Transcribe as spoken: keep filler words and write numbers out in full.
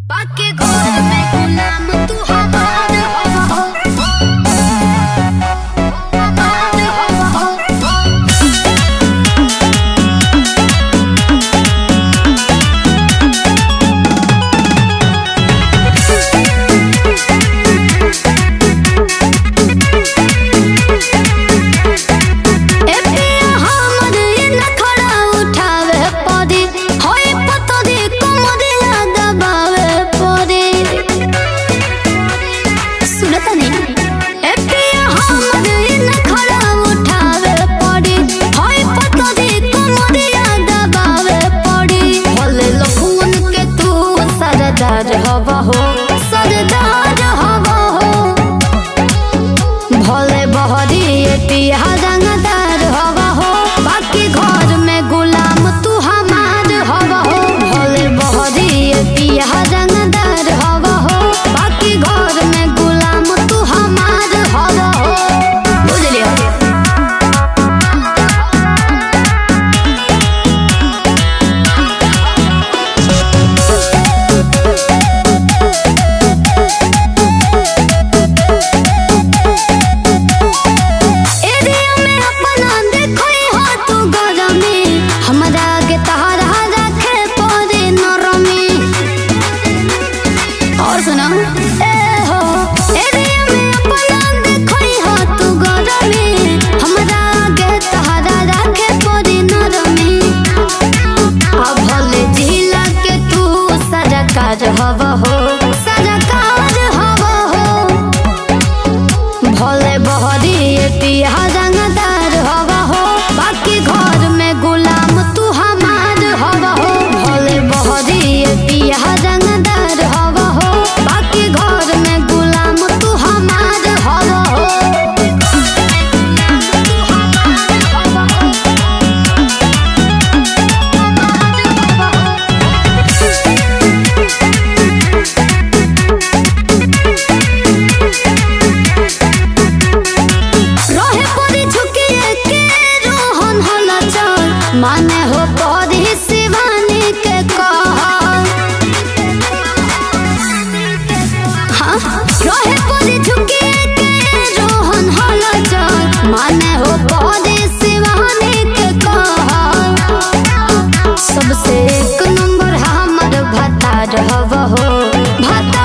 बाकी घर में गुलाम तू हमार हो, हमार हो। ए पिया हमर इन खड़ा उठावे पड़ी, होई पतरी कमरिया दबावे पड़ी। सुनत नहीं? ए पिया हमर इन खड़ा उठावे पड़ी, होई पतरी कमरिया दबावे पड़ी। भले लखुन के तू सरदार हवा हो, सरदार हवा हो। भले बहरी पिया रंगदार हवा हो, बाकी घर में गुलाम तू हमार हवा हो। भले बहरी पिया रंगदार हवा हो, बाकी घर में गुलाम तू हमार हवा हो। बुझ लियो? एरिया में अपना देखई हो तू गरमी, हमरा आगे तहरा रखे पड़े नरमी। और सुना ए हो, एरिया में अपना देखई हो तू गरमी, हमरा आगे तहरा रखे पड़े नरमी। आ भले जिला के तू सरकार हवा हो, सरकार हवा हो। भले बहरी पिया रंगदार हवा हो, बाकी घर में गुलाम तू हमार हवा हो। भले बहरी पिया रंगदार हवा हो, बाकी घर में गुलाम तू हमार हवा हो। रहे पड़ी झुकिए के रोहन होला चल, माने हो पड़ी शिवानी के कहल। हाँ, रहे पड़ी झुकिए के रोहन होला चल, माने हो पड़ी शिवानी के कहल। सबसे एक नंबर हमर भतार हवा हो, भतार